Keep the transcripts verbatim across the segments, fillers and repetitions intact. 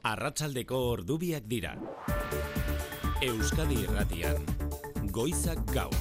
Arratsaldeko ordubiak dira. Euskadi Irratian, Goizak Gaur.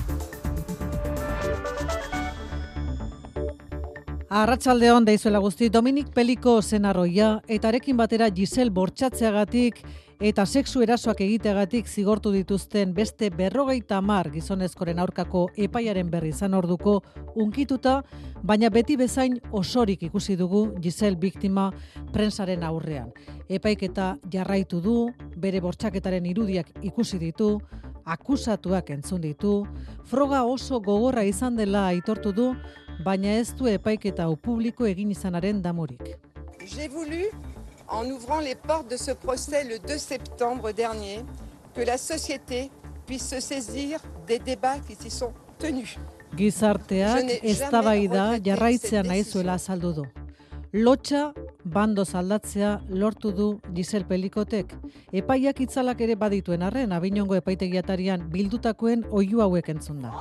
Arratsaldeon deizuela guzti, Dominik Peliko senarroia eta arekin batera Giselle bortxatzeagatik eta sexu erasoak egiteagatik zigortu dituzten beste berrogeita hamar gizonezkoren aurkako epaiaren berri izan orduko unkituta, baina beti bezain osorik ikusi dugu Giselle biktima prentsaren aurrean. Epaiketa jarraitu du, bere bortxaketaren irudiak ikusi ditu, akusatuak entzun ditu, froga oso gogorra izan dela aitortu du, baina ez du epaiketa hau publiko egin izanaren damurik. J'ai voulu, en ouvrant les portes de ce procès le deux septembre dernier, que la société puisse se saisir des débats qui s'y sont tenus. Gizarteak eztabaida jarraitzea nahi zuela azaldu du. Lotxa bandoz aldatzea lortu du Giselle Pelikotek. Epaiak itzalak ere badituen arren, Abinongo epaitegiatarian bildutakoen oihu hauek entzun da.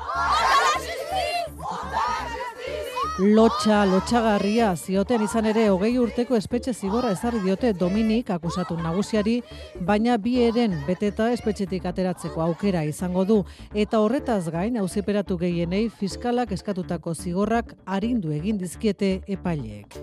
Lotxa, lotxagarria, zioten izan ere hogei urteko espetxe zigorra ezarri diote Dominik akusatu nagusiari, baina bi eren beteta espetxetik ateratzeko aukera izango du, eta horretaz gain auziperatu gehienei fiskalak eskatutako zigorrak arindu egin dizkiete epaileek.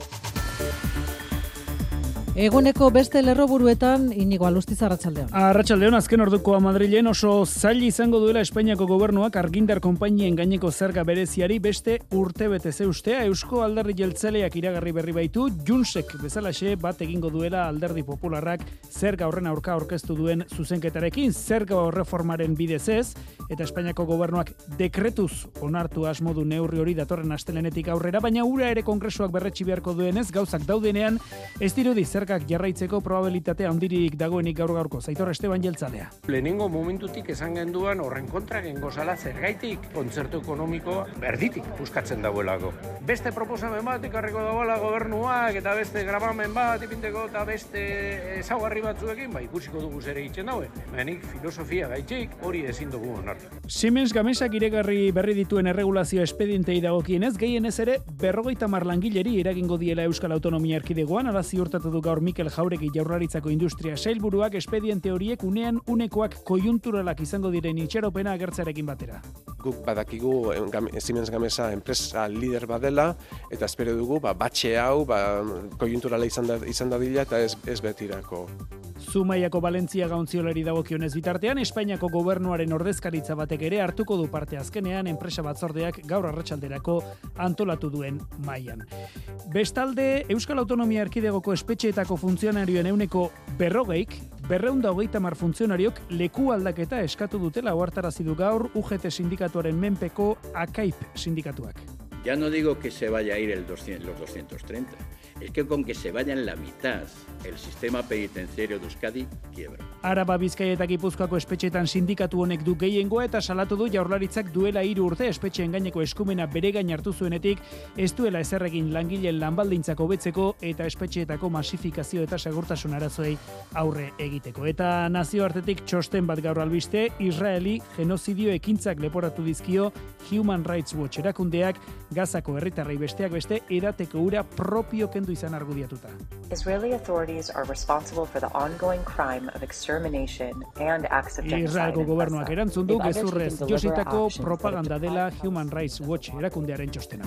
Eguneko beste lerroburuetan Inigo Alustiz, arratsaldeon. Arratsaldeon, azken ordukoa Madrilen oso zail izango duela Espainiako gobernuak argindar konpainien gaineko zerga bereziari beste urtebete zeustea. Eusko Alderdi Jeltzaleak iragarri berri baitu, Junsek bezalaxe bat egingo duela Alderdi Popularrak zerga horren aurka aurkeztu duen zuzenketarekin, zerga reformaren bidez ez, eta Espainiako gobernuak dekretuz onartu asmodu neurri hori datorren astelenetik aurrera, baina ura ere kongresuak berretsi beharko duenez, gauzak daudenean, ez dirudi zergak jarraitzeko probabilitate handirik dagoenik gaur gaurko. Aitor Esteban Jeltzalea. Lehenengo momentutik esan genduan horren kontra gengo zala zergaitik kontzertu ekonomiko berditik buskatzen dagoelako. Beste proposamen bat ekarriko dagoela gobernuak eta beste grabamen bat ipinteko eta beste ezaugarri batzuekin, ba ikusiko dugu zer egiten daue. Menik filosofia gaitxik hori ezin dugu onartu. Siemens Gamesak iregarri berri dituen erregulazio espedientei dagokienez, gehienez ere berrogeita hamar langileri eragingo diela Euskal Autonomia Erkidegoan, ala ziurtatu du gaur Mikel Jauregi Jaurlaritzako industria sailburuak espediente horiek unean unekoak koiunturalak izango diren itxaropena agertzarekin batera. Guk badakigu Siemens Gamesa enpresa lider badela eta espero dugu ba, batxe hau ba, koiunturala izan da, izan dadila eta ez, ez betirako. Zumaiako Valentzia gauntziolari dagokionez bitartean, Espainiako gobernuaren ordezkaritza batek ere hartuko du parte azkenean enpresa batzordeak gaur arratsalderako antolatu duen mailan. Bestalde, Euskal Autonomia Erkidegoko espetxeetako funtzionarioen ehuneko berrogeik, berrehun eta hogeita hamar funtzionariok leku aldaketa eskatu dutela ohartarazi du gaur U G T sindikatuaren menpeko AKAIP sindikatuak. Ya no digo que se vaya a ir el doscientos, los doscientos treinta, es que con que se vayan la mitad, el sistema penitenciario de Euskadi quiebra. Araba, Bizkaia eta Gipuzkoako espetxeetan sindikatu honek du gehiengoa eta salatu du Jaurlaritzak duela hiru urte espetxeen gaineko eskumena bere gain hartu zuenetik, ez duela ezer egin langileen lanbaldintzak hobetzeko eta espetxeetako masifikazio eta segurtasun arazoei aurre egiteko. Eta nazioartetik txosten bat gaur albiste, Israeli genozidio ekintzak leporatu dizkio Human Rights Watch erakundeak, Gazako herritarrei besteak beste edateko ura propio kendu izan argudiatuta. Israeli authorities are responsible for the ongoing crime of extermination and acts of genocide. Israelgo gobernuak erantzun du gezurrez jositako propaganda dela Human Rights Watch erakundearen txostena.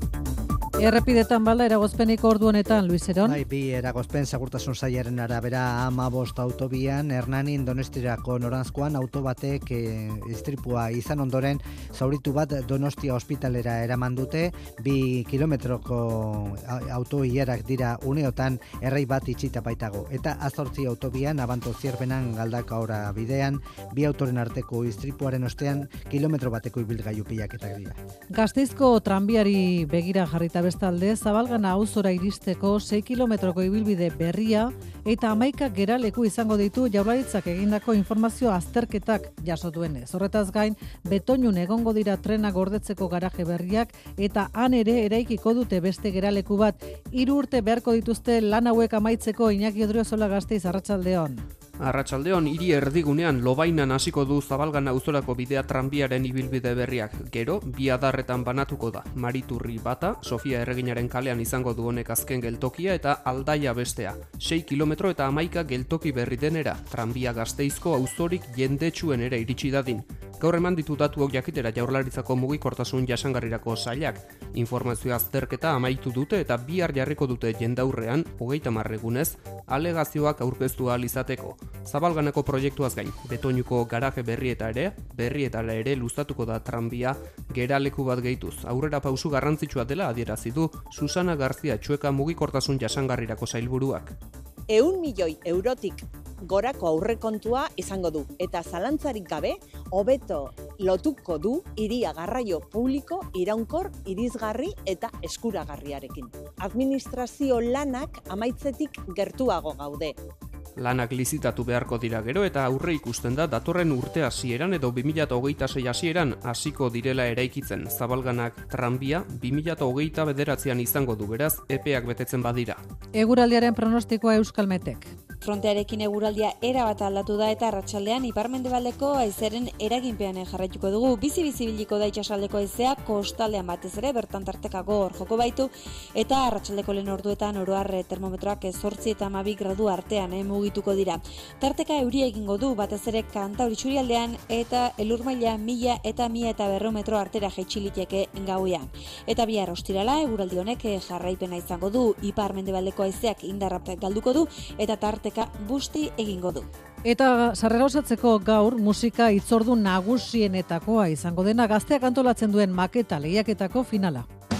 Errepidetan balda eragozpeniko ordu honetan, Luis Eron. Bai, bi eragozpen segurtasun sailaren arabera hamabost autobian, Hernanin Donostirako noranzkoan auto batek e, istripua izan ondoren, zauritu bat Donostia ospitalera eraman dute, bi kilometroko auto hilerak dira uneotan errei bat itxita baitago. Eta azortzi autobian, Abanto Zierbenan Galdakaora bidean, bi autoren arteko istripuaren ostean, kilometro bateko ibilgailu pilaketak dira. Gasteizko tranbiari begira jarrita bestalde, Zabalgana auzora iristeko sei kilometroko ibilbide berria eta hamaika geraleku izango ditu Jaurlaritzak egindako informazio azterketak jaso duenez. Horretaz gain, betoinun egongo dira trena gordetzeko garaje berriak eta han ere eraikiko dute beste geraleku bat. Hiru urte beharko dituzte lan hauek amaitzeko. Iñaki Odriozola, Gasteiz, arratsaldeon. Arratsaldeon hiri erdigunean Lobainan hasiko du Zabalgana auzorako bidea tranbiaren ibilbide berriak. Gero bi adarretan banatuko da. Mariturri bata, Sofia Erreginaren kalean izango du honek azken geltokia eta Aldaia bestea. sei kilometro eta hamaika geltoki berri denera. Tranbia Gasteizko auzorik jendetsuen ere iritsi dadin. Gaur eman ditu datuok jakitera Jaurlaritzako mugikortasun jasangarrirako sailak. Informazio azterketa amaitu dute eta bihar jarriko dute jendaurrean hogeita hamar egunez alegazioak aurkeztu ahal izateko. Zabalganako proiektuaz gain, Betoñuko garaje berrieta ere, berrietara ere luzatuko da tranbia geraleku bat gehituz. Aurrera pausu garrantzitsua dela adierazi du Susana Garzia Txueka mugikortasun jasangarrirako sailburuak. Ehun milioi eurotik gorako aurrekontua izango du eta zalantzarik gabe hobeto lotuko du hiria garraio publiko iraunkor, irisgarri eta eskuragarriarekin. Administrazio lanak amaitzetik gertuago gaude. Lanak lizitatu beharko dira gero eta aurre ikusten da datorren urte hasieran edo bi mila hogeita sei hasieran hasiko direla eraikitzen. Zabalganak tranbia bi mila hogeita bederatzean izango du, beraz epeak betetzen badira. Eguraldiaren pronostikoa Euskalmetek. Frontearekin eguraldia erabat aldatu da eta arratsaldean ipar-mendebaldeko haizeren eraginpean jarraituko dugu. Bizi-bizi biliko da itsasaldeko haizea kostaldean batez ere bertan tartekako hor joko baitu eta arratsaldeko lehen orduetan oro har termometroak zortzi eta hamabi gradu artean eh, mugituko dira. Tarteka euria egingo du batez ere Kantauri isurialdean eta elur maila mila eta mila eta berrehun metro artera jaitsi liteke gauean. Eta bihar ostirala eguraldi honek jarraipena izango du, ipar-mendebaldeko haizeak indarra galduko du eta tarteka busti egingo du. Eta sarrera osatzeko gaur musika hitzordu nagusienetakoa izango dena Gazteak antolatzen duen maketa lehiaketako finala.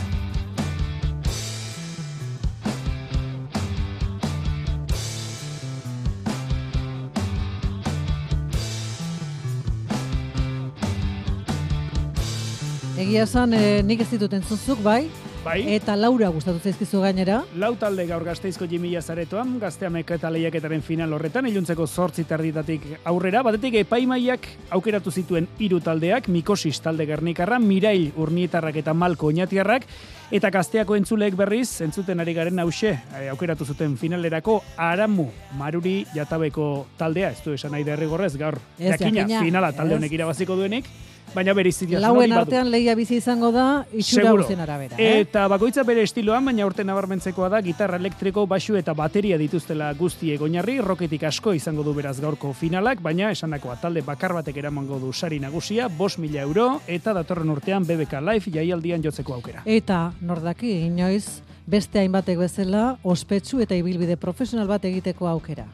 Egia esan, eh, nik ez ditut entzunzuk, bai? Bai. Eta Laura gustatu zaizkizu gainera. Lau talde gaur Gasteizko Jimila zaretoan, Gaztea maketa lehiaketaren final horretan, iluntzeko zortzi terditatik aurrera, batetik epaimaiak aukeratu zituen hiru taldeak, Mikosis talde Gernikarra, Mirail Urnietarrak eta Malko Oñatiarrak, eta Gazteako entzuleek berriz, entzuten ari garen hause, aukeratu zuten finalerako Aramu Maruri Jatabeko taldea, ez du esan nahi derrigorrez gaur, Ez, jakina, jakina, finala talde ez. honek irabaziko duenik, baina bereizia Lauen artean lehia bizi izango da, itxura guztien arabera. Eh? Eta bakoitza bere estiloan, baina urte nabarmentzekoa da, gitarra elektriko, baxu eta bateria dituztela guztiek oinarri, roketik asko izango du beraz gaurko finalak, baina esanakoa talde bakar batek eramango du sari nagusia, bost mila euro, eta datorren urtean B B K Live jaialdian jotzeko aukera. Eta, nordaki, inoiz, beste hainbatek bezala, ospetsu eta ibilbide profesional bat egiteko aukera.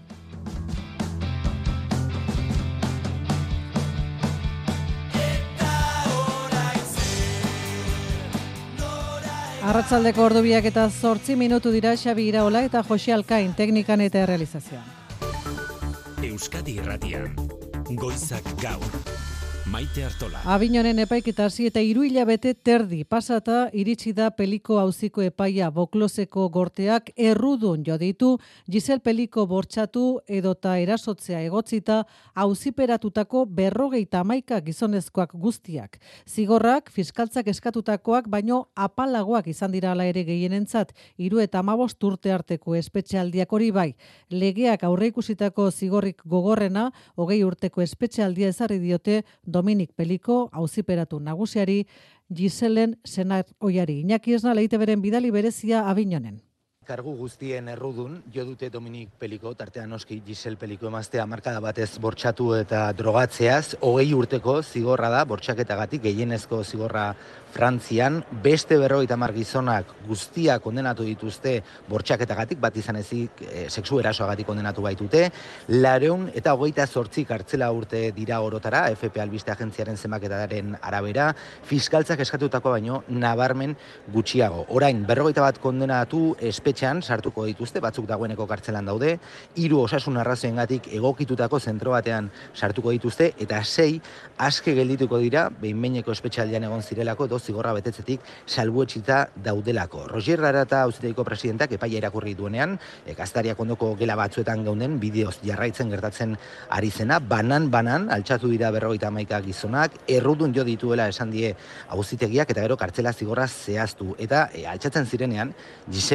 Arratsaldeko ordubiak eta zortzi minutu dira Xabi Iraola eta Jose Alkain teknikan eta realizazioan. Euskadi Irratian, Goizak Gaur, Maite Artola. Abinonen epaiketa hasi eta hiru hilabete terdi pasata iritsi da Peliko auziko epaia Bokloseko gorteak errudun jo ditu Gisel Peliko bortxatu edota erasotzea egotzita auziperatutako berrogeita hamaika gizonezkoak guztiak. Zigorrak fiskaltzak eskatutakoak baino apalagoak izan dira hala ere gehienentzat, hiru eta hamabost urte arteko espetxealdiak hori bai. Legeak aurreikusitako zigorrik gogorrena hogei urteko espetxealdia ezarri diote Dominik Peliko auziperatu nagusiari Giselen senar oiari. Iñaki Esna leite beren bidali berezia Abinonen. Kargu guztien errudun, jo dute Dominik Peliko, tartean noski Gisel Peliko emaztea markada batez bortxatu eta drogatzeaz, hogei urteko zigorra da, bortxaketagatik gehienezko zigorra Frantzian, beste berrogeita hamar gizonak guztia kondenatu dituzte bortxaketagatik, bat izan ezik e, sexu erasoagatik kondenatu baitute, lareun eta hogeita zortzi kartzela urte dira orotara, F P albiste agentziaren zenbaketaren arabera, fiskaltzak eskatutako baino nabarmen gutxiago. Orain, berrogeita bat kondenatu espetxean sartuko dituzte, batzuk dagoeneko kartzelan daude, hiru osasun arrazoengatik egokitutako zentro batean sartuko dituzte, eta sei aske geldituko dira, behin-behineko espetxealdian egon zirelako, edo zigorra betetzetik salbuetsita daudelako. Roger Larata auzitegieko presidentak epaia irakurri duenean, e, Gaztariak ondoko gela batzuetan geunden, bideoz jarraitzen gertatzen ari zena, banan-banan altxatu dira berrogeita hamaika gizonak, errudun jo dituela esan die auzitegiak eta gero kartzela zigorra zehaztu. Eta e, altxatzen zirenean, Giselek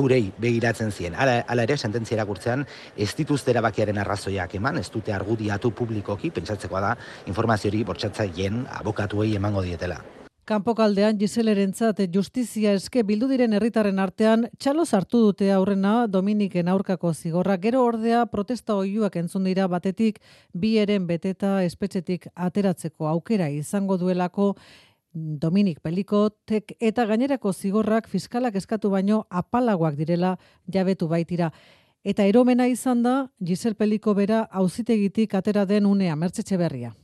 eurei begiratzen zien. Hala, hala ere, sententzia irakurtzean ez dituzte erabakiaren arrazoiak eman, ez dute argudiatu publikoki, pentsatzekoa da informazio hori bortxatzaileen abokatuei emango dietela. Kanpokaldean Giselerentzat justizia eske bildu diren herritarren artean txalo sartu dute aurrena Dominiken aurkako zigorra. Gero ordea protesta oihuak entzun dira batetik bi eren beteta espetxetik ateratzeko aukera izango duelako Dominik Pelikotek eta gainerako zigorrak fiskalak eskatu baino apalagoak direla jabetu baitira. Eta eromena izan da Gisel Peliko bera auzitegitik atera den Unea Mertzetxeberria.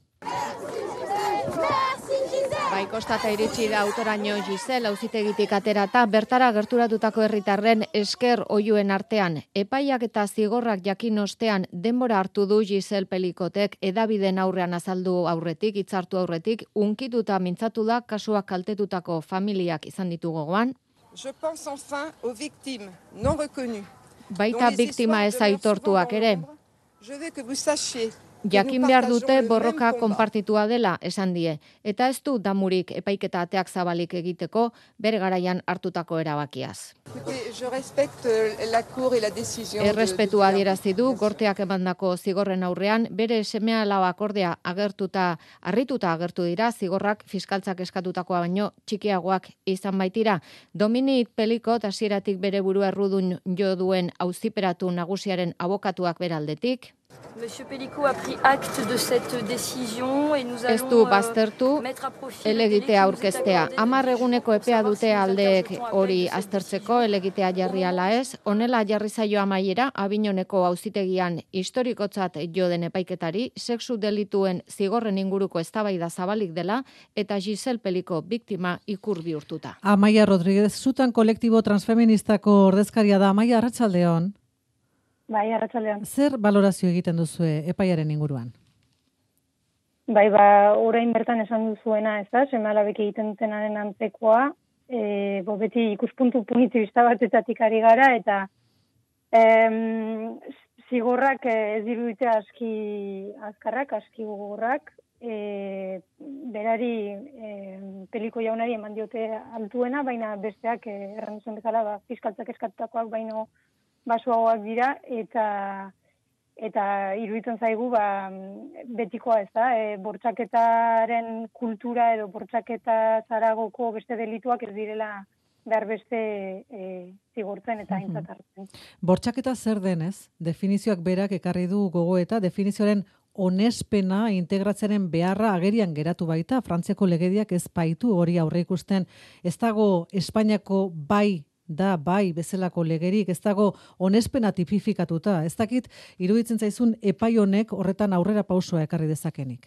Bai, kostata iritsi da autoraino Gisel auzitegitik aterata bertara gerturatutako herritarren esker oihuen artean. Epaiak eta zigorrak jakin ostean denbora hartu du Gisel Pelikotek edabiden aurrean azaldu aurretik, hitzartu aurretik, unkituta mintzatu da kasuak kaltetutako familiak izan ditu gogoan. Je pense enfin aux victimes non reconnues. Baita biktima ez aitortuak ere. Je veux que vous sachiez Jakin behar dute borroka konpartitua dela esan die, eta ez du damurik epaiketa ateak zabalik egiteko bere garaian hartutako erabakiaz. Errespetua adierazi du gorteak emandako zigorren aurrean, bere semea alabak ordea agertuta, harrituta agertu dira zigorrak fiskaltzak eskatutakoa baino txikiagoak izan baitira. Dominik Pelikot hasieratik bere burua errudun jo duen auziperatu nagusiaren abokatuak beraldetik. Monsieur Pellico a pris acte de cette décision et nous allons Ez du baztertu elegitea aurkeztea. Hamar eguneko epea dute aldeek hori aztertzeko elegitea jarri ala ez. Honela jarri zaio amaiera Avignoneko auzitegian historikotzat jo den epaiketari, sexu delituen zigorren inguruko eztabaida zabalik dela eta Gisel Peliko biktima ikur bihurtuta. Amaia Rodríguez, zutan kolektibo transfeministako ordezkaria da. Amaia, arratsaldeon. Bai, arratsaldean. Zer balorazio egiten duzue epaiaren inguruan? Bai, ba, orain bertan esan duzuena, ez da, seme-alabek egiten dutenaren antzekoa, e, bo, beti ikuspuntu punitibista batetatik ari gara, eta em, zigorrak ez dirudite aski azkarrak, aski gogorrak, e, berari e, Peliko jaunari eman diote altuena, baina besteak e, erran duzuen bezala, ba, fiskaltzak eskatutakoak baino basuagoak dira, eta eta iruditzen zaigu ba, betikoa ez da, e, bortxaketaren kultura edo bortxaketa zaragoko beste delituak ez direla behar beste e, zigortzen eta aintzat hartzen. Bortxaketa zer denez? Definizioak berak ekarri du gogoeta, definizioaren onespena integratzearen beharra agerian geratu baita, Frantziako legediak ez baitu hori aurre ikusten, ez dago Espainiako bai da bai bezalako legerik, ez dago onespena tipifikatuta. Ez dakit iruditzen zaizun epai honek horretan aurrera pausoa ekarri dezakenik.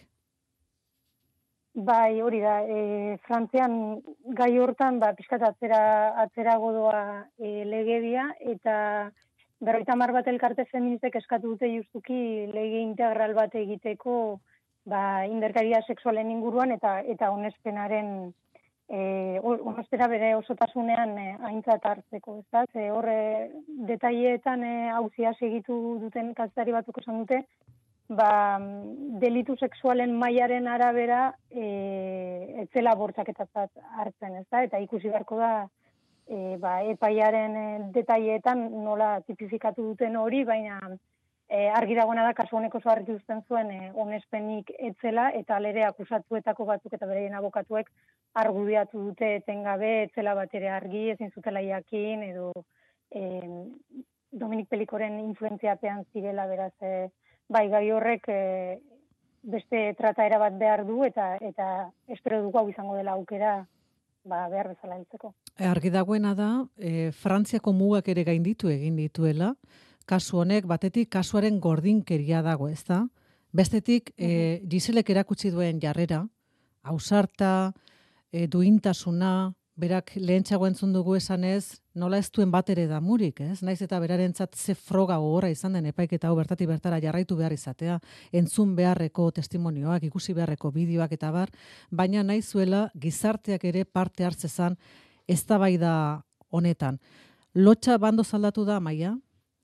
Bai, hori da. E, Frantzian gai hortan ba, pixkat atzera, atzera godoa e, legedia, eta berroita hamar bat elkarte feministek eskatu dute justuki lege integral bat egiteko ba, indarkeria sexualen inguruan eta eta onespenaren Eh, onostera bere osotasunean eh, aintzat hartzeko, ez da? Ze horre detaileetan eh, auzia segitu duten kazetari batzuk esan dute, ba, delitu sexualen mailaren arabera eh, etzela bortxaketatzat hartzen, ez da? Eta ikusi beharko da eh, ba, epaiaren eh, detaileetan nola tipifikatu duten hori, baina E, argi dagoena da, kasu honek oso argi uzten zuen e, onespenik etzela, eta alere akusatuetako batzuk eta bereien abokatuek argudiatu dute etengabe, etzela bat ere argi, ezin zutela jakin, edo e, Dominik Pelikoren influentziapean zirela, beraz, e, bai gai horrek e, beste trataera bat behar du, eta eta espero dugu hau izango dela aukera ba, behar bezala heltzeko. E, argi dagoena da, e, Frantziako mugak ere gainditu egin dituela, kasu honek batetik kasuaren gordinkeria dago, ez da? Bestetik, e, Giselek erakutsi duen jarrera, ausarta, e, duintasuna, berak lehentxago entzun dugu esanez, nola ez duen bat ere damurik, ez? Naiz eta berarentzat ze froga gogorra izan den epaiketa hau bertatik bertara jarraitu behar izatea, entzun beharreko testimonioak, ikusi beharreko bideoak eta bar, baina nahi zuela gizarteak ere parte hartzezan eztabaida honetan. Lotxa bando zaldatu da, Amaia?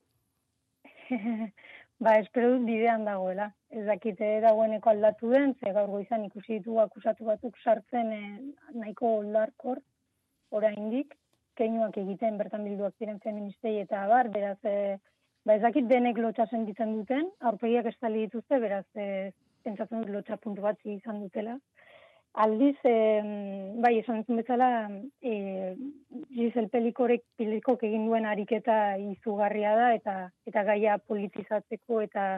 Ba, espero dut bidean dagoela. Ez dakite dagoeneko aldatu den, ze gaur goizan ikusi ditu akusatu batzuk sartzen eh, nahiko oldarkor oraindik, keinuak egiten bertan bilduak ziren feministei eta abar, beraz, e, ba ez dakit denek lotxa sentitzen duten, aurpegiak estali dituzte, beraz, e, pentsatzen dut lotxa puntu bat izan dutela. Aldiz, e, bai, esan duzun bezala, e, Giselle Pelikorek Pelikok egin duen ariketa izugarria da, eta eta gaia politizatzeko eta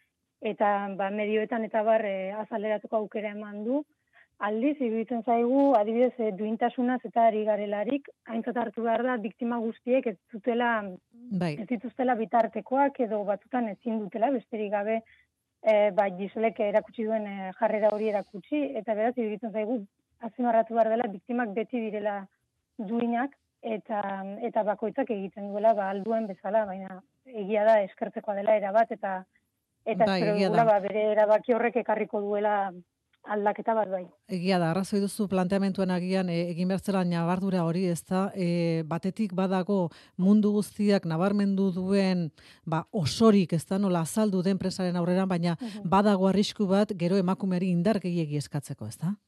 eta ba, medioetan eta bar e, azaleratzeko aukera eman du. Aldiz, iruditzen zaigu, adibidez, e, duintasunaz eta ari garelarik, aintzat hartu behar da, biktima guztiek ez dutela, bai. ez dituztela bitartekoak edo batzutan ezin dutela, besterik gabe, e, ba, Giselek erakutsi duen e, jarrera hori erakutsi, eta beraz, iruditzen zaigu, azpimarratu behar dela, biktimak beti direla duinak, eta eta bakoitzak egiten duela, ba, alduen bezala, baina egia da eskertzekoa dela erabat, eta eta Bai, espero egia dugula, da. ba, bere erabaki horrek ekarriko duela aldaketa bat bai. Egia da, arrazoi duzu planteamentuen agian e, egin bertzela nabardura hori, ez da, e, batetik badago mundu guztiak nabarmendu duen ba, osorik, ez da, nola azaldu den presaren aurreran, baina badago arrisku bat gero emakumeari indar gehiegi eskatzeko, ez da?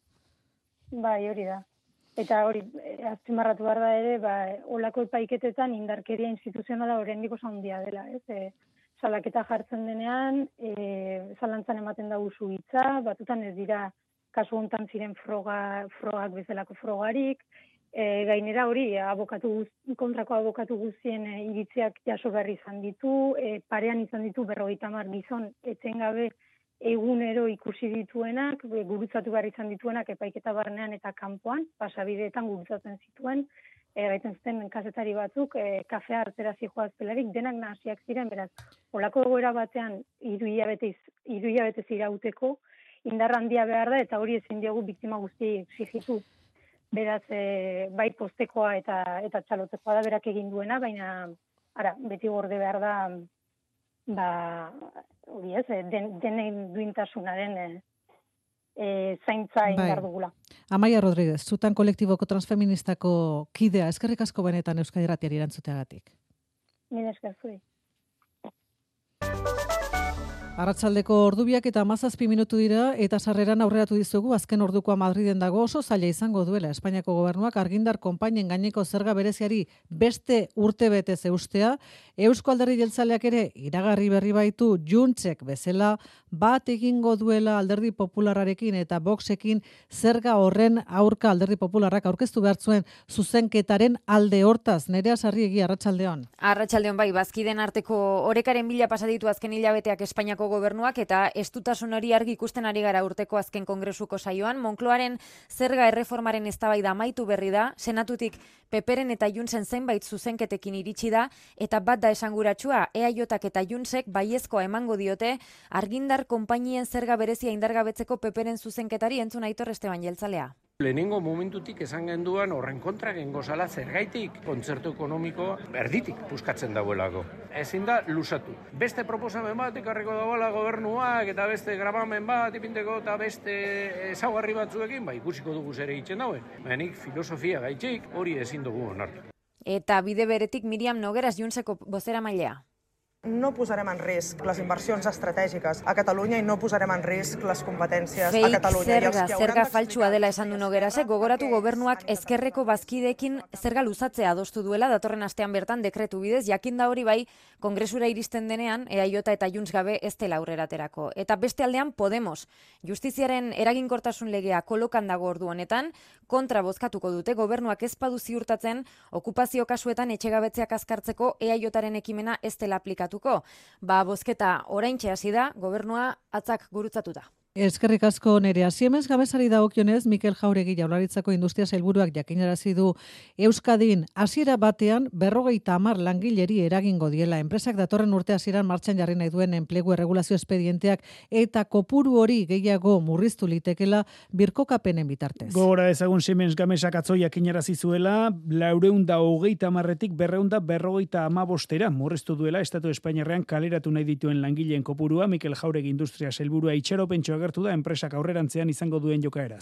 Bai, hori da. Eta hori, eh, azpimarratu behar da ere, ba, olako epaiketetan indarkeria instituzionala oraindik oso handia dela, ez? E, salaketa jartzen denean, e, zalantzan ematen da usu hitza, batutan ez dira kasu hontan ziren froga, frogak bezalako frogarik, e, gainera hori, abokatu guz, kontrako abokatu guztien e, iritziak jaso behar izan ditu, e, parean izan ditu berrogeita hamar gizon etengabe egunero ikusi dituenak, e, gurutzatu behar izan dituenak epaiketa barnean eta kanpoan, pasabideetan gurutzatzen zituen, e, gaiten zuten kazetari batzuk, e, kafea hartzera zijoaz pelarik, denak nahasiak ziren, beraz, olako egoera batean hiru hilabetez hiru hilabetez irauteko indar handia behar da, eta hori ezin diogu biktima guztiei exigitu. Beraz, e, bai postekoa eta eta txalotekoa da berak egin duena, baina ara, beti gorde behar da, ba, hori ez, den, denen duintasunaren e, e, zaintza egin behar dugula. Amaia Rodríguez, zutan kolektiboko transfeministako kidea, eskerrik asko benetan Euskadi Irratiari erantzuteagatik. Mila esker zuri. Arratsaldeko ordubiak eta hamazazpi minutu dira eta sarreran aurreratu dizugu azken ordukoa Madriden dago oso zaila izango duela Espainiako gobernuak argindar konpainien gaineko zerga bereziari beste urtebetez eustea. Eusko Alderdi Jeltzaleak ere iragarri berri baitu Juntsek bezala bat egingo duela Alderdi Popularrarekin eta Voxekin zerga horren aurka Alderdi Popularrak aurkeztu behar zuen zuzenketaren alde hortaz. Nerea Sarriegi, arratsaldeon. Arratsaldeon bai, bazkiden arteko orekaren bila pasaditu azken hilabeteak Espainiako gobernuak eta estutasun hori argi ikusten ari gara urteko azken kongresuko saioan. Moncloaren zerga erreformaren eztabaida amaitu berri da, senatutik Peperen eta Juntsen zenbait zuzenketekin iritsi da, eta bat da esanguratsua, E A Jak eta Juntsek baiezkoa emango diote argindar konpainien zerga berezia indargabetzeko Peperen zuzenketari. Entzun Aitor Esteban Jeltzalea. Lehenengo momentutik esan genduan horren kontra gengo zala zergaitik kontzertu ekonomikoa erditik puskatzen dagoelako. Ezin da lusatu. Beste proposamen bat ekarriko dagoela gobernuak eta beste grabamen bat ipinteko eta beste ezaugarri batzuekin, ba ikusiko dugu zer egiten dauen. Baina filosofia gaitxik hori ezin dugu onartu. Eta bide beretik Miriam Nogueras, Juntseko bozeramailea. No posarem en risc les inversions estratègiques a Catalunya i no posarem en risc les competències Fake a Catalunya. zerga, zerga faltsua dela esan du Noguerasek, gogoratu gobernuak ezkerreko bazkideekin zerga luzatzea adostu duela, datorren astean bertan dekretu bidez, jakinda hori bai, kongresura iristen denean, E A J eta Junts gabe ez dela aurreraterako. Eta beste aldean Podemos, justiziaren eraginkortasun legea kolokan dago ordu honetan, kontra bozkatuko dute, gobernuak ez badu ziurtatzen, okupazio kasuetan etxegabetzeak azkartzeko E A Jaren ekimena ez dela aplikatu. Ba, bozketa oraintxe hasi da, gobernua atzak gurutzatuta. Eskerrik asko Nerea. Siemens Gamesari dagokionez, Mikel Jauregi Jaurlaritzako Industria Sailburuak jakinarazi du Euskadin hasiera batean berrogeita hamar langileri eragingo diela. Enpresak datorren urte hasieran martxan jarri nahi duen enplegu erregulazio espedienteak eta kopuru hori gehiago murriztu litekela birkokapenen bitartez. Gogora ezagun Siemens Gamesak atzo jakinarazi zuela, laurehun eta hogeita hamarretik berrehun eta berrogeita hamabostera murriztu duela Estatu Espainiarrean kaleratu nahi dituen langileen kopurua. Mikel Jauregi Industria Sailburua itxaropentxoa agertu da enpresak aurrerantzean izango duen jokaeraz.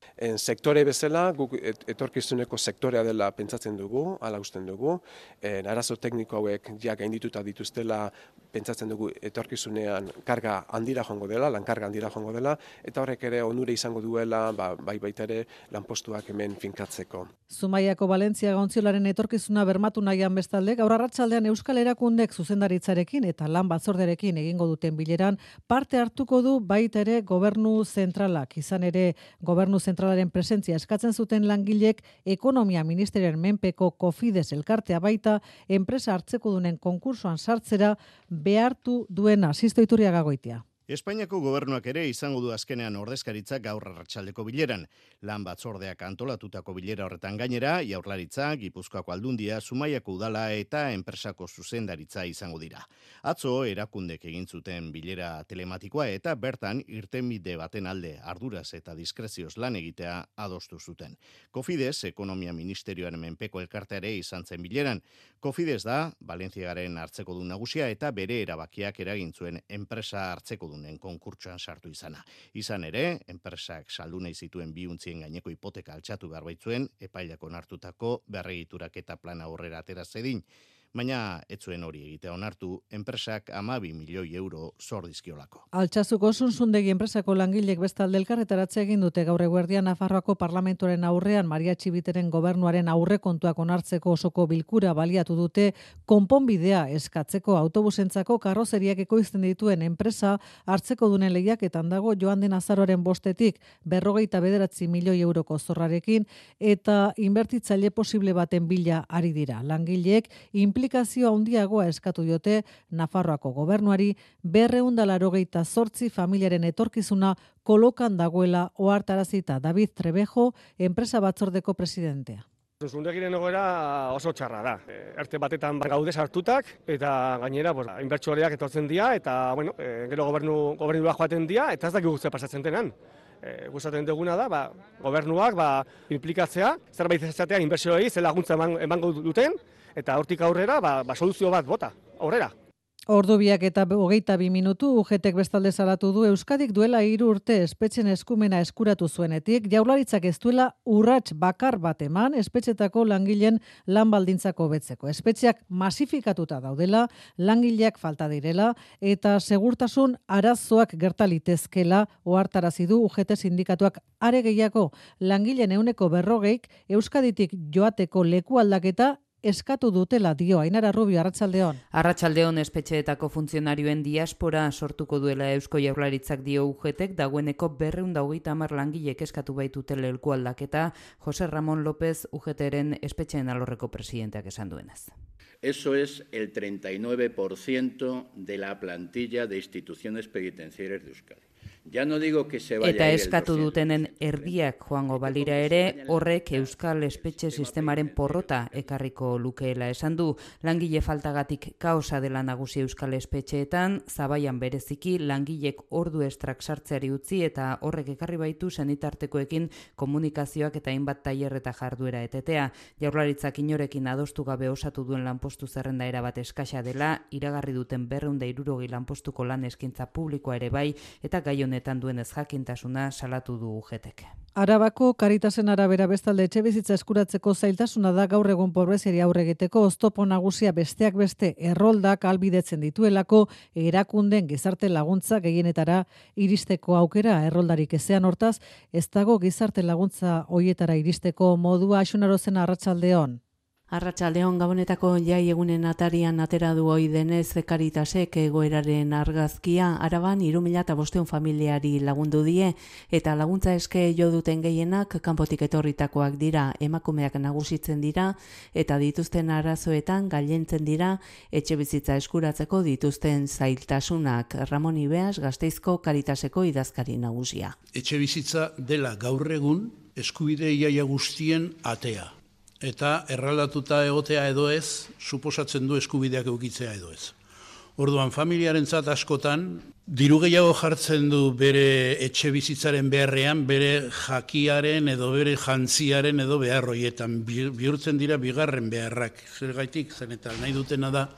En sektore bezala, guk etorkizuneko sektorea dela pentsatzen dugu, hala usten dugu. En arazo tekniko hauek ja gaindituta dituztela pentsatzen dugu etorkizunean karga handira joango dela, lankarga handira joango dela, eta horrek ere onure izango duela, ba, bai baita ere lanpostuak hemen finkatzeko. Zumaiako Valentzia Gontziolaren etorkizuna bermatu nahian bestalde, gaur arratsaldean Euskal Erakundek zuzendaritzarekin eta lan batzorderekin egingo duten bileran parte hartuko du baita ere gobernu zentralak. Izan ere gobernu zentralaren presentzia eskatzen zuten langilek ekonomia ministerioaren menpeko Cofides elkartea baita enpresa hartzekodunen konkursoan sartzera behartu duena. Sisto Iturriaga Goitia. Espainiako gobernuak ere izango du azkenean ordezkaritza gaur arratsaldeko bileran. Lan batzordeak antolatutako bilera horretan gainera, Jaurlaritza, Gipuzkoako Aldundia, Zumaiako udala eta enpresako zuzendaritza izango dira. Atzo erakundek egin zuten bilera telematikoa eta bertan irtenbide baten alde arduraz eta diskrezioz lan egitea adostu zuten. Cofides, Ekonomia Ministerioaren menpeko elkarteare izan zen bileran. Cofides da, Valentziagaren hartzekodun nagusia eta bere erabakiak eragin zuen enpresa hartzekodunen konkurtsoan sartu izana. Izan ere, enpresak saldu nahi zituen biuntzien gaineko hipoteka altxatu behar baitzuen, epailak onartutako berregiturak eta plana aurrera atera zedin. Baina ez zuen hori egitea onartu, enpresak hamabi milioi euro zor dizkiolako. Altsazuko Sunzundegi enpresako langilek bestalde elkarretaratze egin dute gaur eguerdian Nafarroako parlamentoren aurrean Maria Txibiteren gobernuaren aurrekontuak onartzeko osoko bilkura baliatu dute konponbidea eskatzeko autobusentzako karrozeriak ekoizten dituen enpresa hartzeko dunen lehiaketan dago joan den azaroaren bostetik berrogeita bederatzi milioi euroko zorrarekin eta inbertitzaile posible baten bila ari dira. Langileek implikazio handiagoa eskatu diote Nafarroako gobernuari berrehun eta laurogeita zortzi familiaren etorkizuna kolokan dagoela ohartarazita David Trebejo, enpresa batzordeko presidentea. Sunzundegiren egoera oso txarra da. Erte batetan gaude sartutak eta gainera pues, inbertsoreak etortzen dira eta bueno, e, gero gobernu gobernua joaten dira eta ez dakigu zer pasatzen denan. E, gustatzen duguna da, ba, gobernuak ba, implikatzea, zerbait esatea inbertsioei ze laguntza eman, emango duten eta hortik aurrera ba, ba, soluzio bat bota, aurrera. Ordu biak eta hogeita bi minutu U G Tek bestalde salatu du Euskadik duela hiru urte espetxen eskumena eskuratu zuenetik, Jaurlaritzak ez duela urrats bakar bat eman espetxetako langileen lan baldintzako hobetzeko. Espetxeak masifikatuta daudela, langileak falta direla eta segurtasun arazoak gerta litezkela ohartarazi du U G T sindikatuak. Are gehiago, langileen ehuneko berrogeik Euskaditik joateko leku aldaketa eskatu dutela dio. Ainara Rubio, arratsaldeon. Arratsaldeon, espetxeetako funtzionarioen diaspora sortuko duela Eusko Jaurlaritzak dio U G Tek, dagoeneko berrehun eta hogeita hamar langilek eskatu baitute leku aldaketa, Jose Ramon López U G Teren espetxeen alorreko presidenteak esan duenez. Eso es el treinta y nueve por ciento de la plantilla de instituciones penitenciarias de Euskadi. Ya no digo que se vaya Eta eskatu dutenen erdiak joango balira ere, horrek Euskal Espetxe Sistemaren porrota ekarriko lukeela esan du. Langile faltagatik kaosa dela nagusi Euskal Espetxeetan, Zabaian bereziki langilek ordu estrak sartzeari utzi eta horrek ekarri baitu senitartekoekin komunikazioak eta hainbat tailer eta jarduera etetea. Jaurlaritzak inorekin adostu gabe osatu duen lanpostu zerrenda erabat eskasa dela, iragarri duten berrehun eta hirurogei lanpostuko lan eskaintza publikoa ere bai, eta gai honetan duenez jakintasuna salatu du U G Tek. Arabako Karitasen arabera bestalde etxebizitza eskuratzeko zailtasuna da gaur egun pobreziari aurre egiteko oztopo nagusia besteak beste erroldak albidetzen dituelako erakunden gizarte laguntza gehienetara iristeko aukera erroldarik ezean hortaz, ez dago gizarte laguntza hoietara iristeko modua. Axunarozen arratsaldeon. Arratsaldeon, Gabonetako jai egunen atarian atera du ohi denez Karitasek egoeraren argazkia. Araban hiru mila bostehun familiari lagundu die eta laguntza eske jo duten gehienak kanpotik etorritakoak dira, emakumeak nagusitzen dira eta dituzten arazoetan gailentzen dira etxebizitza eskuratzeko dituzten zailtasunak. Ramon Ibeas, Gasteizko Karitaseko idazkari nagusia. Etxebizitza dela gaur egun eskubide iaia guztien atea. Eta erraldatuta egotea edo ez, suposatzen du eskubideak eukitzea edo ez. Orduan, familiarentzat askotan, diru gehiago jartzen du bere etxe bizitzaren beharrean, bere jakiaren edo bere jantziaren edo beharroietan bihurtzen dira bigarren beharrak. Zergaitik, zen eta nahi dutena da,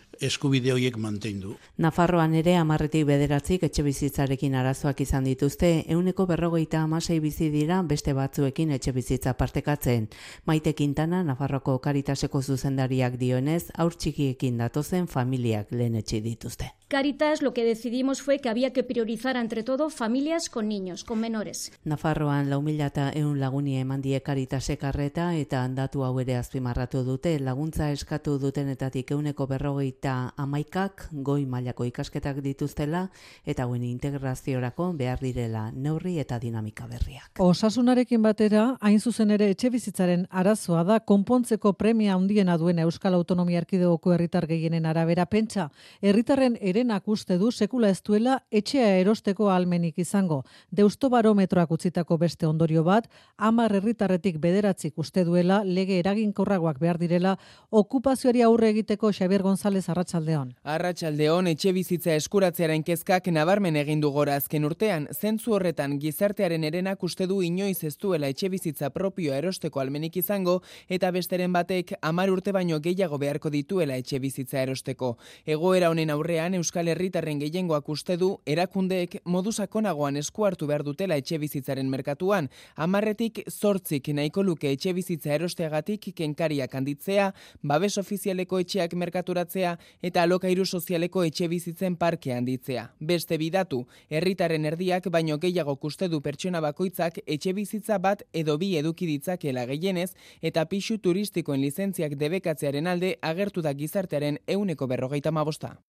eskubide horiek mantendu. Nafarroan ere hamarretik bederatzik etxe bizitzarekin arazoak izan dituzte, ehuneko berrogeita hamasei bizi dira beste batzuekin etxe bizitza partekatzen. Maite Quintana, Nafarroko Caritaseko zuzendariak dionez, haur txikiekin datozen familiak lehenetsi dituzte. Caritas lo que decidimos fue que había que priorizar entre todo familias con niños, con menores. Nafarroan lau mila eta ehun laguni eman die Caritasek arreta eta datu hau ere azpimarratu dute, laguntza eskatu dutenetatik ehuneko berrogeita hamaikak goi mailako ikasketak dituztela eta hauen integraziorako behar direla neurri eta dinamika berriak. Osasunarekin batera, hain zuzen ere etxe bizitzaren arazoa da konpontzeko premia handiena duen Euskal Autonomia Erkidegoko herritar gehienen arabera pentsa. Herritarren erenak uste du sekula ez duela etxea erosteko ahalmenik izango. Deusto barometroak utzitako beste ondorio bat, hamar herritarretik bederatzik uste duela lege eraginkorragoak behar direla okupazioari aurre egiteko. Xabier González, arratsaldeon. Arratsaldeon, etxe bizitza eskuratzearen kezkak nabarmen egin du gora azken urtean. Zentzu horretan gizartearen erenak uste du inoiz ez duela etxe bizitza propioa erosteko ahalmenik izango eta besteren batek hamar urte baino gehiago beharko dituela etxe bizitza erosteko. Egoera honen aurrean Euskal Herritarren gehiengoak uste du erakundeek modu sakonagoan esku hartu behar dutela etxe bizitzaren merkatuan. Hamarretik zortzik nahiko luke etxe bizitza erosteagatik kenkariak handitzea, babes ofizialeko etxeak merkaturatzea eta alokairu sozialeko etxe bizitzen parke handitzea. Beste bidatu, herritarren erdiak baino gehiago uste du pertsona bakoitzak etxe bizitza bat edo bi eduki ditzakela gehienez eta pisu turistikoen lizentziak debekatzearen alde agertu da gizartearen ehuneko berrogeita hamabosta.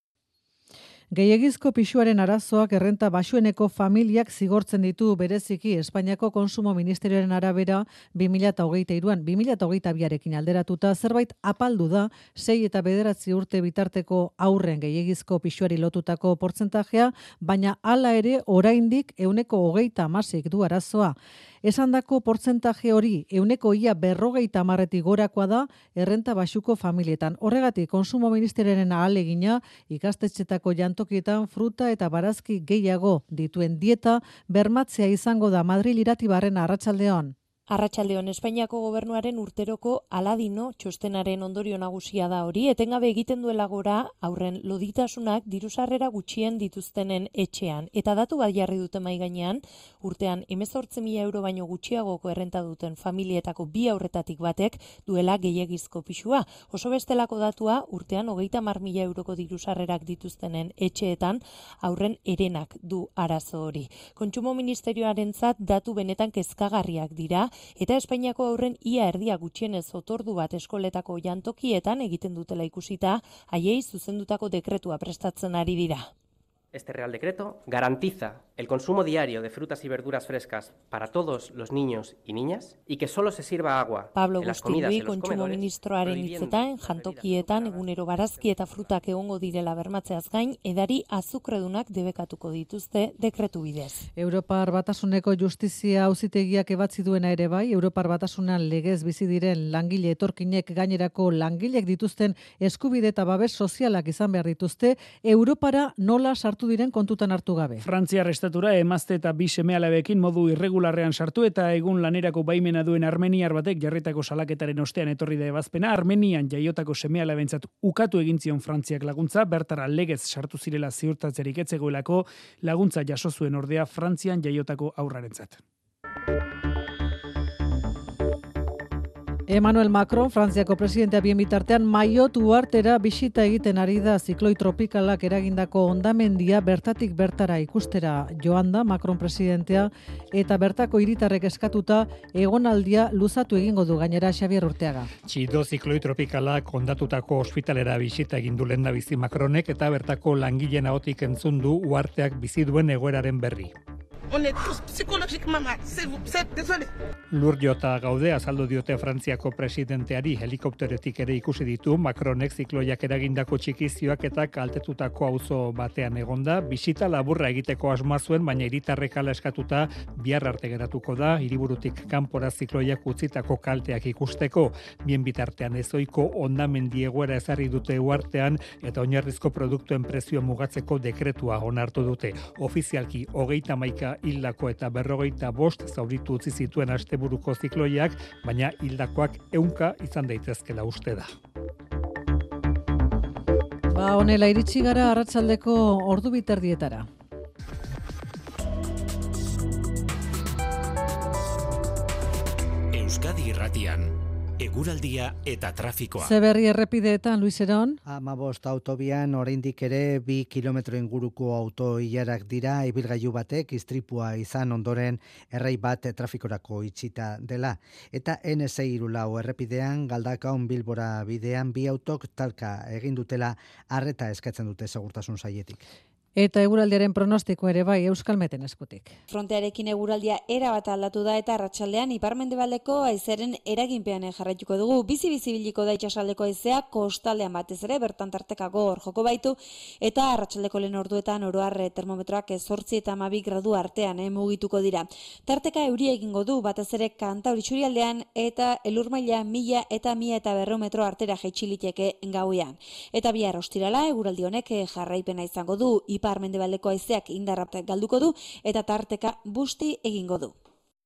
Gehiegizko pisuaren arazoak errenta baxueneko familiak zigortzen ditu bereziki Espainiako Konsumo Ministerioaren arabera bi mila hogeita hiruan bi mila hogeita biarekin alderatuta zerbait apaldu da sei eta bederatzi urte bitarteko aurren gehiegizko pisuari lotutako portzentajea, baina hala ere oraindik ehuneko hogeita hamaseik du arazoa. Esandako portzentaje hori ehuneko ia berrogeita hamarretik gorakoa da errenta baxuko familietan. Horregatik Konsumo Ministerioaren ahalegina ikastetxetako jantokietan fruta eta barazki gehiago dituen dieta bermatzea izango da. Madril Iratibarren, arratsaldeon. Arratsaldeon, Espainiako gobernuaren urteroko Aladino txostenaren ondorio nagusia da hori, etengabe egiten duela gora aurren loditasunak dirusarrera gutxien dituztenen etxean. Eta datu bat jarri dute mahai gainean, urtean hemezortzi mila euro baino gutxiagoko errenta duten familietako bi aurretatik batek duela gehiegizko pisua. Oso bestelako datua, urtean hogeita hamar mila euroko dirusarrerak dituztenen etxeetan aurren erenak du arazo hori. Kontsumo Ministerioarentzat datu benetan kezkagarriak dira, eta Espainiako aurren ia erdia gutxienez otordu bat eskoletako jantokietan egiten dutela ikusita, haiei zuzendutako dekretua prestatzen ari dira. Este Real Decreto garantiza el consumo diario de frutas y verduras frescas para todos los niños y niñas y que solo se sirva agua Pablo en las comidas y en los Kontsumo comedores. Ministroaren hitzetan, jantokietan egunero barazki eta frutak egongo direla bermatzeaz gain, edari azukredunak debekatuko dituzte dekretu bidez. Europar Batasuneko Justizia Auzitegiak ebatzi duena ere bai, Europar Batasunan legez bizi diren langile etorkinek gainerako langileek dituzten eskubide eta babes sozialak izan behar dituzte, Europara nola sartu diren kontutan hartu gabe. Frantziar estatura emazte eta bi seme-alabekin modu irregularrean sartu eta egun lanerako baimena duen armeniar batek jarritako salaketaren ostean etorri da ebazpena. Armenian jaiotako seme-alabentzat ukatu egin zion Frantziak laguntza, bertara legez sartu zirela ziurtatzerik ez zegoelako, laguntza jaso zuen ordea Frantzian jaiotako haurrarentzat. Emmanuel Macron, Frantziako presidentea bien bitartean, Mayotte uhartera bisita egiten ari da. Zikloi tropikalak eragindako hondamendia bertatik bertara ikustera joan da Macron presidentea eta bertako hiritarrek eskatuta egonaldia luzatu egingo du, gainera Xabier Urteaga. Txido zikloi tropikalak hondatutako ospitalera bisita egin du lehendabizi Macronek eta bertako langileen ahotik entzun du uharteak bizi duen egoeraren berri. On est tous psychologiquement mal. C'est désolé. Lur jota gaude azaldu diote Frantziako presidenteari, helikopteretik ere ikusi ditu Macronek zikloiak eragindako txikizioak eta kaltetutako auzo batean egonda, bisita laburra egiteko asmoa zuen, baina hiritarrek hala eskatuta bihar arte geratuko da, hiriburutik kanpora zikloiak utzitako kalteak ikusteko. Bien bitartean ezoiko hondamendi egoera ezarri dute uhartean eta oinarrizko produktuen prezioa mugatzeko dekretua onartu dute. Ofizialki hogeita hamaika hildako eta berrogeita bost zauritu utzi zituen asteburuko zikloiak, baina hildakoak ehunka izan daitezkela uste da. Ba, honela iritsi gara arratsaldeko ordu biterdietara. Euskadi Irratian, eguraldia eta trafikoa. Zeberri errepideetan, Luis Eron. Hamabost autobian oraindik ere bi kilometro inguruko auto-ilarak dira, ibilgailu batek istripua izan ondoren errei bat trafikorako itxita dela. Eta N S hiru lau errepidean, Galdakaon Bilbora bidean bi autok talka egin dutela arreta eskatzen dute segurtasun saietik. Eta eguraldiaren pronostiko ere bai Euskalmeten eskutik. Frontearekin eguraldia erabat aldatu da eta arratsaldean iparmendebaldeko haizeren eraginpean jarraituko dugu. Bizi-bizi biliko da itsasaldeko haizea kostaldean batez ere bertan tartekako hor joko baitu eta arratsaldeko lehen orduetan oro har termometroak zortzi eta hamabi gradu artean eh, mugituko dira. Tarteka euria egingo du batez ere Kantauri isurialdean eta elur maila mila eta mila eta berrehun metro artera jaitsi liteke gauean. Eta bihar ostirala eguraldi honek jarraipena izango du. Ipar mendebaldeko haizeak indarra galduko du eta tarteka busti egingo du.